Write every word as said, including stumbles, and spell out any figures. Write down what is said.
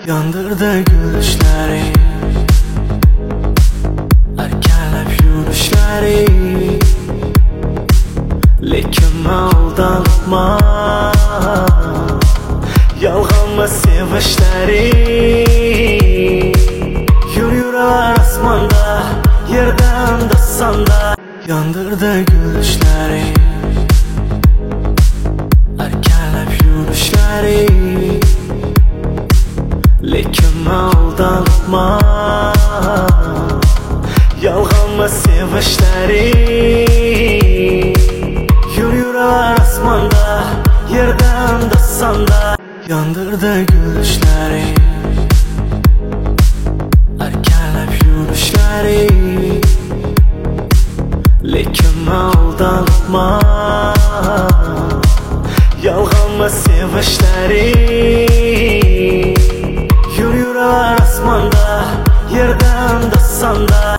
Yandırdı gülüşleri, erkalab yurishleri, lekin aldanma, yolg'onma sevishlari. Yur yurar osmonda, yerdan dostonda. Yandırdı gülüşleri, erkalab yurishleri, lekin aldanma, yolg'onma sevishlari.